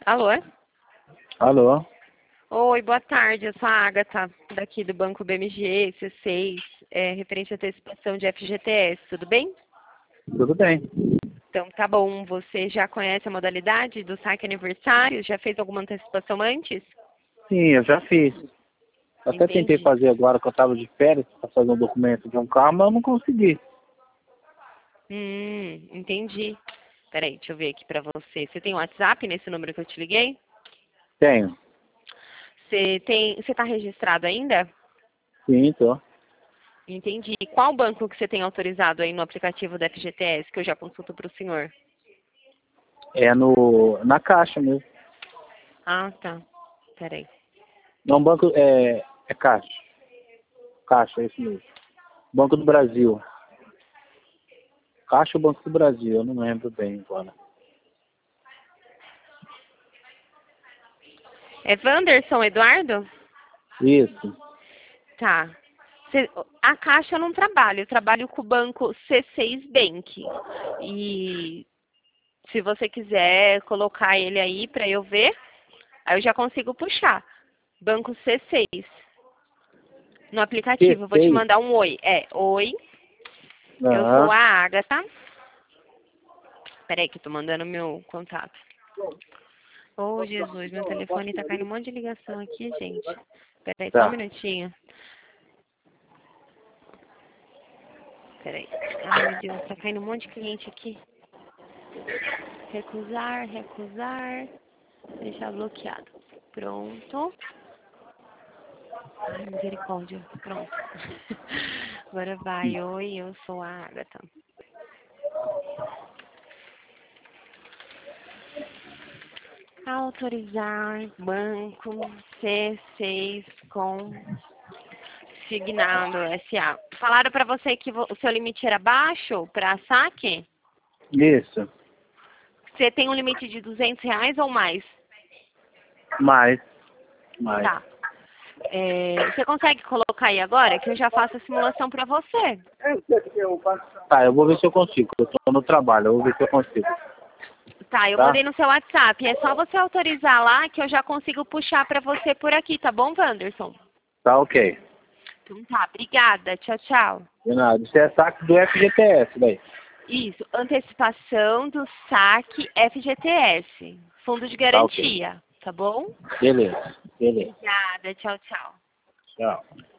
Alô? Alô? Oi, boa tarde. Eu sou a Agatha, daqui do Banco BMG, C6, referente à antecipação de FGTS, tudo bem? Tudo bem. Então, tá bom. Você já conhece a modalidade do saque aniversário? Já fez alguma antecipação antes? Sim, eu já fiz. Eu até tentei Entendi. fazer agora que eu estava de férias para fazer um documento de um carro, mas eu não consegui. Entendi. Peraí, deixa eu ver aqui pra você. Você tem um WhatsApp nesse número que eu te liguei? Tenho. Você tá registrado ainda? Sim, tô. Entendi. Qual banco que você tem autorizado aí no aplicativo da FGTS, que eu já consulto para o senhor? É na Caixa mesmo. Ah, tá. Peraí. Não, banco é Caixa. Caixa, é isso mesmo. Banco do Brasil. Caixa ou Banco do Brasil, eu não lembro bem agora. É Wanderson Eduardo? Isso. Tá. A Caixa eu não trabalho, eu trabalho com o banco C6 Bank. E se você quiser colocar ele aí para eu ver, aí eu já consigo puxar. Banco C6. No aplicativo, eu vou te P6. mandar um oi. Oi, eu sou Aham. a Agatha. Peraí que eu tô mandando meu contato. Oh, Jesus, meu telefone tá caindo um monte de ligação aqui, gente. Peraí, só um Tá. minutinho. Peraí. Ai, meu Deus, tá caindo um monte de cliente aqui. Recusar, recusar. Deixar bloqueado. Pronto. Ai, misericórdia. Pronto. Agora vai. Oi, eu sou a Agatha. Autorizar banco C6 com Signado SA. Falaram pra você que o seu limite era baixo para saque? Isso. Você tem um limite de R$ 200 ou mais? Mais. Mais. Tá. Você consegue colocar aí agora que eu já faço a simulação para você? Tá, eu vou ver se eu consigo. Eu tô no trabalho, eu vou ver se eu consigo. Tá, eu Tá? mandei no seu WhatsApp. É só você autorizar lá que eu já consigo puxar para você por aqui, tá bom, Wanderson? Tá, ok. Então tá, obrigada. Tchau, tchau. De nada. Isso é saque do FGTS daí. Isso, antecipação do saque FGTS, Fundo de Tá, ok. Garantia, tá bom? Beleza. Beleza. Obrigada, tchau, tchau. Tchau.